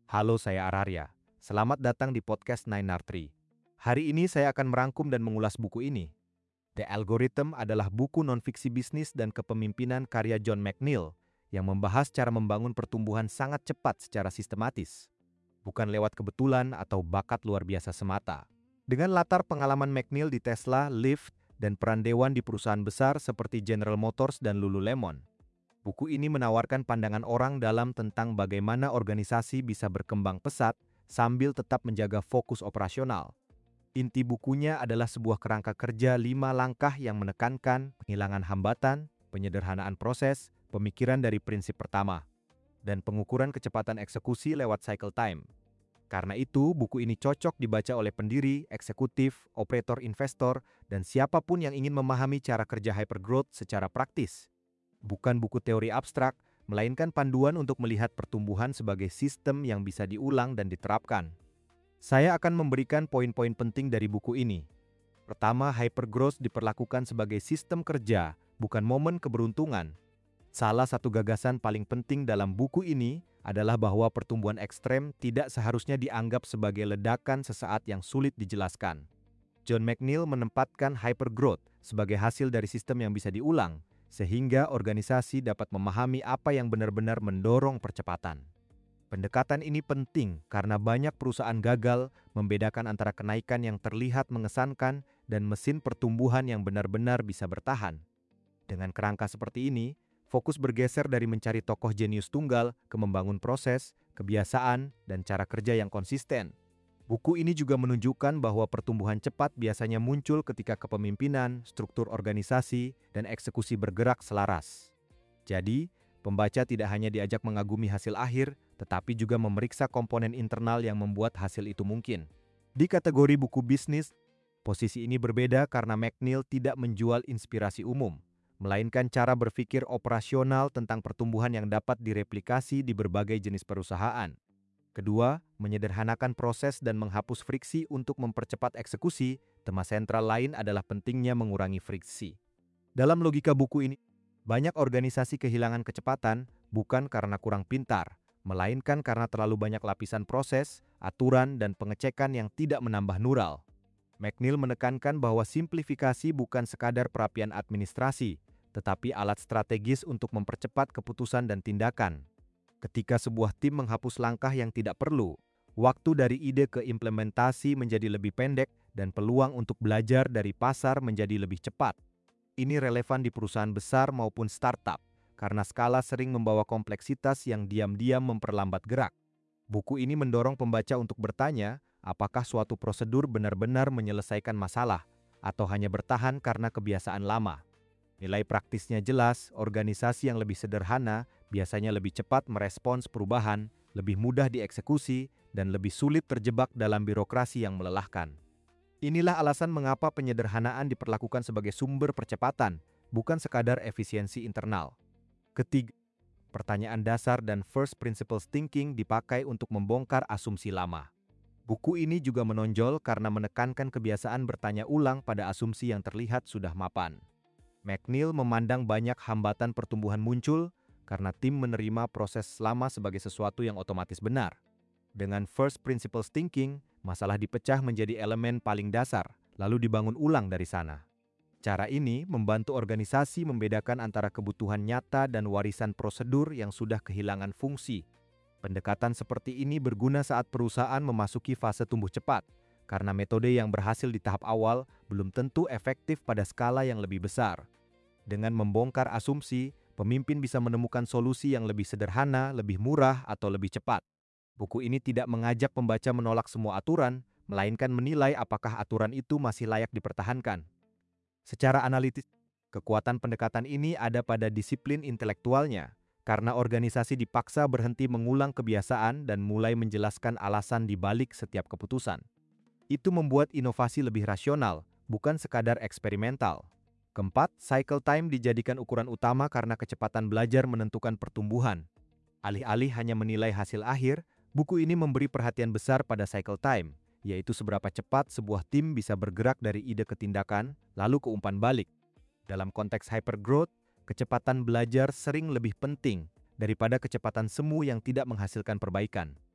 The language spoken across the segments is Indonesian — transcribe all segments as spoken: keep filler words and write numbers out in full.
Halo, saya Ararya. Selamat datang di podcast Nine R Tree. Hari ini saya akan merangkum dan mengulas buku ini. The Algorithm adalah buku non-fiksi bisnis dan kepemimpinan karya John McNeil yang membahas cara membangun pertumbuhan sangat cepat secara sistematis, bukan lewat kebetulan atau bakat luar biasa semata. Dengan latar pengalaman McNeil di Tesla, Lyft, dan peran dewan di perusahaan besar seperti General Motors dan Lululemon, buku ini menawarkan pandangan orang dalam tentang bagaimana organisasi bisa berkembang pesat sambil tetap menjaga fokus operasional. Inti bukunya adalah sebuah kerangka kerja lima langkah yang menekankan penghilangan hambatan, penyederhanaan proses, pemikiran dari prinsip pertama, dan pengukuran kecepatan eksekusi lewat cycle time. Karena itu, buku ini cocok dibaca oleh pendiri, eksekutif, operator investor, dan siapapun yang ingin memahami cara kerja hypergrowth secara praktis. Bukan buku teori abstrak, melainkan panduan untuk melihat pertumbuhan sebagai sistem yang bisa diulang dan diterapkan. Saya akan memberikan poin-poin penting dari buku ini. Pertama, hypergrowth diperlakukan sebagai sistem kerja, bukan momen keberuntungan. Salah satu gagasan paling penting dalam buku ini adalah bahwa pertumbuhan ekstrem tidak seharusnya dianggap sebagai ledakan sesaat yang sulit dijelaskan. John McNeil menempatkan hypergrowth sebagai hasil dari sistem yang bisa diulang, sehingga organisasi dapat memahami apa yang benar-benar mendorong percepatan. Pendekatan ini penting karena banyak perusahaan gagal membedakan antara kenaikan yang terlihat mengesankan dan mesin pertumbuhan yang benar-benar bisa bertahan. Dengan kerangka seperti ini, fokus bergeser dari mencari tokoh jenius tunggal ke membangun proses, kebiasaan, dan cara kerja yang konsisten. Buku ini juga menunjukkan bahwa pertumbuhan cepat biasanya muncul ketika kepemimpinan, struktur organisasi, dan eksekusi bergerak selaras. Jadi, pembaca tidak hanya diajak mengagumi hasil akhir, tetapi juga memeriksa komponen internal yang membuat hasil itu mungkin. Di kategori buku bisnis, posisi ini berbeda karena McNeil tidak menjual inspirasi umum, melainkan cara berpikir operasional tentang pertumbuhan yang dapat direplikasi di berbagai jenis perusahaan. Kedua, menyederhanakan proses dan menghapus friksi untuk mempercepat eksekusi. Tema sentral lain adalah pentingnya mengurangi friksi. Dalam logika buku ini, banyak organisasi kehilangan kecepatan bukan karena kurang pintar, melainkan karena terlalu banyak lapisan proses, aturan, dan pengecekan yang tidak menambah nural. McNeil menekankan bahwa simplifikasi bukan sekadar perapian administrasi, tetapi alat strategis untuk mempercepat keputusan dan tindakan. Ketika sebuah tim menghapus langkah yang tidak perlu, waktu dari ide ke implementasi menjadi lebih pendek dan peluang untuk belajar dari pasar menjadi lebih cepat. Ini relevan di perusahaan besar maupun startup, karena skala sering membawa kompleksitas yang diam-diam memperlambat gerak. Buku ini mendorong pembaca untuk bertanya, apakah suatu prosedur benar-benar menyelesaikan masalah, atau hanya bertahan karena kebiasaan lama. Nilai praktisnya jelas, organisasi yang lebih sederhana biasanya lebih cepat merespons perubahan, lebih mudah dieksekusi, dan lebih sulit terjebak dalam birokrasi yang melelahkan. Inilah alasan mengapa penyederhanaan diperlakukan sebagai sumber percepatan, bukan sekadar efisiensi internal. Ketiga, pertanyaan dasar dan first principles thinking dipakai untuk membongkar asumsi lama. Buku ini juga menonjol karena menekankan kebiasaan bertanya ulang pada asumsi yang terlihat sudah mapan. McNeil memandang banyak hambatan pertumbuhan muncul karena tim menerima proses lama sebagai sesuatu yang otomatis benar. Dengan first principles thinking, masalah dipecah menjadi elemen paling dasar, lalu dibangun ulang dari sana. Cara ini membantu organisasi membedakan antara kebutuhan nyata dan warisan prosedur yang sudah kehilangan fungsi. Pendekatan seperti ini berguna saat perusahaan memasuki fase tumbuh cepat, karena metode yang berhasil di tahap awal belum tentu efektif pada skala yang lebih besar. Dengan membongkar asumsi, pemimpin bisa menemukan solusi yang lebih sederhana, lebih murah, atau lebih cepat. Buku ini tidak mengajak pembaca menolak semua aturan, melainkan menilai apakah aturan itu masih layak dipertahankan. Secara analitis, kekuatan pendekatan ini ada pada disiplin intelektualnya, karena organisasi dipaksa berhenti mengulang kebiasaan dan mulai menjelaskan alasan di balik setiap keputusan. Itu membuat inovasi lebih rasional, bukan sekadar eksperimental. Keempat, cycle time dijadikan ukuran utama karena kecepatan belajar menentukan pertumbuhan. Alih-alih hanya menilai hasil akhir, buku ini memberi perhatian besar pada cycle time, yaitu seberapa cepat sebuah tim bisa bergerak dari ide ke tindakan, lalu ke umpan balik. Dalam konteks hypergrowth, kecepatan belajar sering lebih penting daripada kecepatan semu yang tidak menghasilkan perbaikan.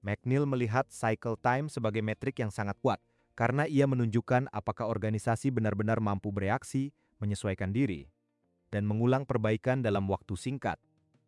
McNeil melihat cycle time sebagai metrik yang sangat kuat karena ia menunjukkan apakah organisasi benar-benar mampu bereaksi, menyesuaikan diri, dan mengulang perbaikan dalam waktu singkat.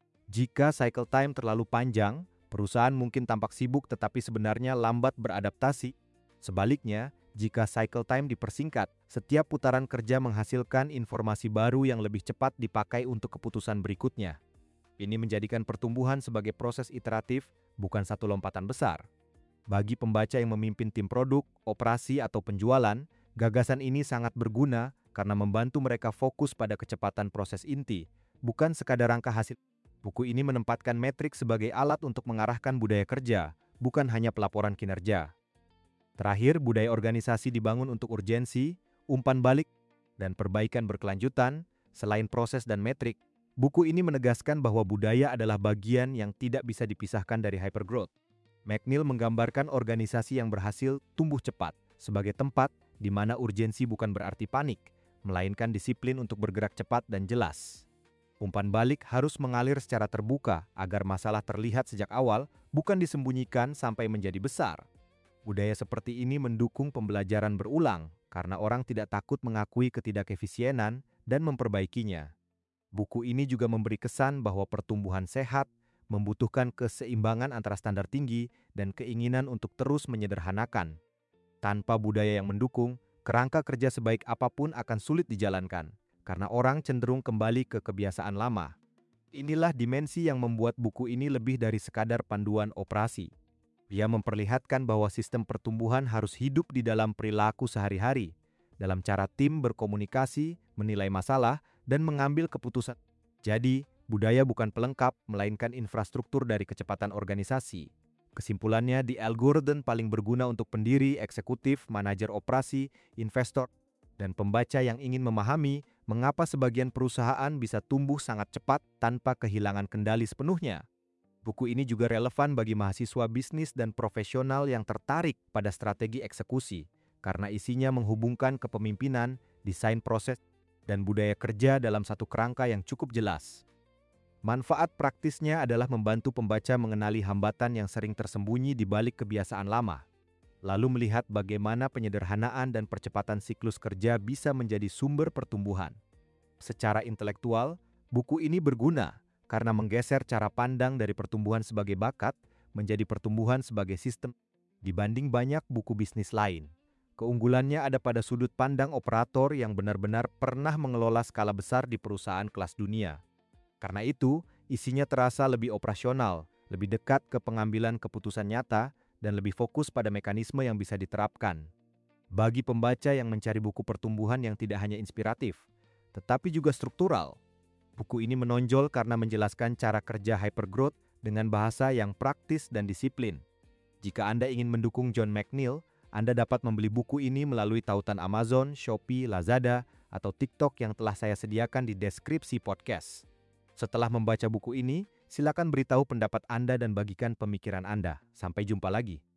Jika cycle time terlalu panjang, perusahaan mungkin tampak sibuk tetapi sebenarnya lambat beradaptasi. Sebaliknya, jika cycle time dipersingkat, setiap putaran kerja menghasilkan informasi baru yang lebih cepat dipakai untuk keputusan berikutnya. Ini menjadikan pertumbuhan sebagai proses iteratif, bukan satu lompatan besar. Bagi pembaca yang memimpin tim produk, operasi, atau penjualan, gagasan ini sangat berguna karena membantu mereka fokus pada kecepatan proses inti, bukan sekadar angka hasil. Buku ini menempatkan metrik sebagai alat untuk mengarahkan budaya kerja, bukan hanya pelaporan kinerja. Terakhir, budaya organisasi dibangun untuk urgensi, umpan balik, dan perbaikan berkelanjutan. Selain proses dan metrik, buku ini menegaskan bahwa budaya adalah bagian yang tidak bisa dipisahkan dari hypergrowth. McNeil menggambarkan organisasi yang berhasil tumbuh cepat sebagai tempat di mana urgensi bukan berarti panik, melainkan disiplin untuk bergerak cepat dan jelas. Umpan balik harus mengalir secara terbuka agar masalah terlihat sejak awal, bukan disembunyikan sampai menjadi besar. Budaya seperti ini mendukung pembelajaran berulang karena orang tidak takut mengakui ketidakefisienan dan memperbaikinya. Buku ini juga memberi kesan bahwa pertumbuhan sehat membutuhkan keseimbangan antara standar tinggi dan keinginan untuk terus menyederhanakan. Tanpa budaya yang mendukung, kerangka kerja sebaik apapun akan sulit dijalankan, karena orang cenderung kembali ke kebiasaan lama. Inilah dimensi yang membuat buku ini lebih dari sekadar panduan operasi. Ia memperlihatkan bahwa sistem pertumbuhan harus hidup di dalam perilaku sehari-hari, dalam cara tim berkomunikasi, menilai masalah, dan mengambil keputusan. Jadi, budaya bukan pelengkap, melainkan infrastruktur dari kecepatan organisasi. Kesimpulannya, The Algorithm paling berguna untuk pendiri, eksekutif, manajer operasi, investor, dan pembaca yang ingin memahami mengapa sebagian perusahaan bisa tumbuh sangat cepat tanpa kehilangan kendali sepenuhnya. Buku ini juga relevan bagi mahasiswa bisnis dan profesional yang tertarik pada strategi eksekusi, karena isinya menghubungkan kepemimpinan, desain proses, dan budaya kerja dalam satu kerangka yang cukup jelas. Manfaat praktisnya adalah membantu pembaca mengenali hambatan yang sering tersembunyi di balik kebiasaan lama, lalu melihat bagaimana penyederhanaan dan percepatan siklus kerja bisa menjadi sumber pertumbuhan. Secara intelektual, buku ini berguna karena menggeser cara pandang dari pertumbuhan sebagai bakat menjadi pertumbuhan sebagai sistem. Dibanding banyak buku bisnis lain, keunggulannya ada pada sudut pandang operator yang benar-benar pernah mengelola skala besar di perusahaan kelas dunia. Karena itu, isinya terasa lebih operasional, lebih dekat ke pengambilan keputusan nyata, dan lebih fokus pada mekanisme yang bisa diterapkan. Bagi pembaca yang mencari buku pertumbuhan yang tidak hanya inspiratif, tetapi juga struktural, buku ini menonjol karena menjelaskan cara kerja hypergrowth dengan bahasa yang praktis dan disiplin. Jika Anda ingin mendukung John McNeil, Anda dapat membeli buku ini melalui tautan Amazon, Shopee, Lazada, atau TikTok yang telah saya sediakan di deskripsi podcast. Setelah membaca buku ini, silakan beritahu pendapat Anda dan bagikan pemikiran Anda. Sampai jumpa lagi.